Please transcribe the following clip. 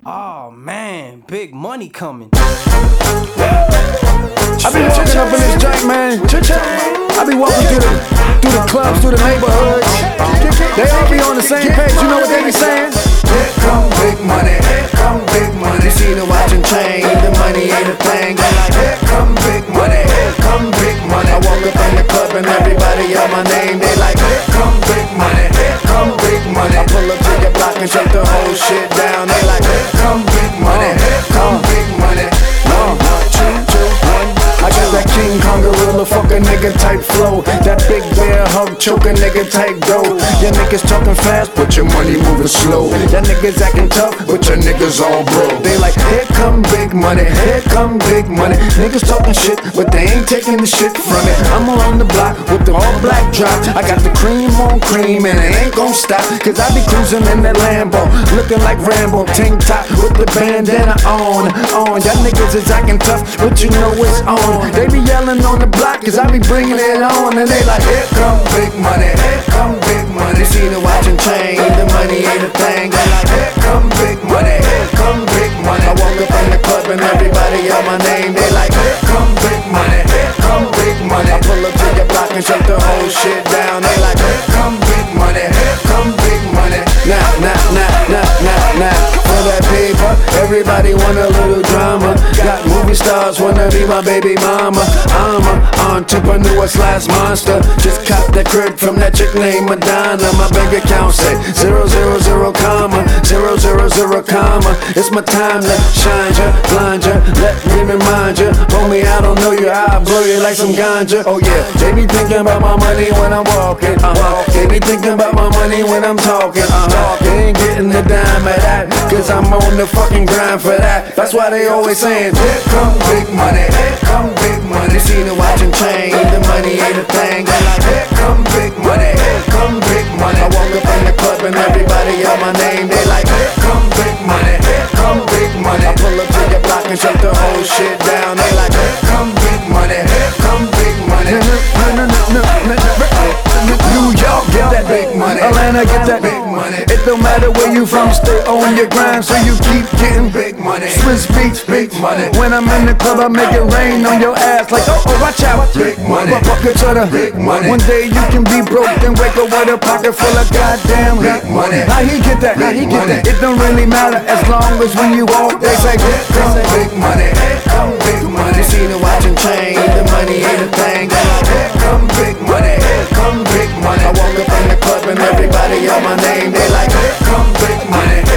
Oh man, big money coming. I be walking up in this joint, man. I be walking through the clubs, through the neighborhoods. They all be on the same page. You know what they be saying? Here come big money, here come big money. You see the watch and chain, the money ain't a thing. They like, here come big money, here come big money. I walk up in the club and everybody yell my name. They like, here come big money, here come big money. I pull up to your block and shut the whole shit down. They like, here come big money, here come big money. I got that King Kong gorilla, fuck a nigga type flow. That big bear hug, choke a nigga type dough. Your niggas talking fast, but your money moving slow. Your niggas acting tough, but your niggas all broke. They like, here come big money, here come big money. Niggas talking shit, but they ain't taking the shit from it. I'm on the block with the all black drop. I got the cream on cream and it ain't gon' stop. Cause I be cruising in that Lambo, looking like Rambo. Tank top with the bandana on. Y'all niggas is acting tough, but you know it's on. They be yelling on the block cause I be bringing it on. And they like, here come big money, here come big money. See the watch and chain, the money ain't a thing. They like, here come big money, here come big money. I walk up in the club and everybody yell my name. They like, here come big money, here come big money. I pull up to your block and shut the whole shit down. They like, here come big money, here come big money. Nah. For that paper, everybody want a little drama. Got movie stars wanna be my baby mama. I'm a entrepreneur slash monster. Just cop that crib from that chick named Madonna. My bank account say 000 comma 000 comma. It's my time to shine ya, blind ya. Let me remind ya, homie, I don't know you, I blow you like some ganja. Oh yeah, they be thinking about my money when I'm walking. They be thinking about my money when I'm talking. They ain't getting a dime of that, cause I'm on the fucking grind for that. That's why they always saying, here come big money, here come big money. You see the watch and chain, the money ain't a thing. They like, here come big money, here come big money. I walk up in the club and everybody yell my name. They like, here come big money, here come big money. I pull up to your block and shut the whole shit down. They like, here come big money, here come big money. New York, get that big money. Atlanta, get that big money. It don't matter where you from, stay on your grind, so you keep getting big money. Swiss beats, big money. When I'm in the club, I make it rain on your ass like, oh, watch out. Big money, buckets of the big money. One day you can be broke, then wake up with a pocket full of goddamn big money. How he get that? How he get that? It don't really matter as long as when you walk, they say, here come big money, here come big money. You see the watch and chain, the money ain't a thing. Here come big money, here come big money. I walk up in the club and everybody yell my name. They like, here come big money.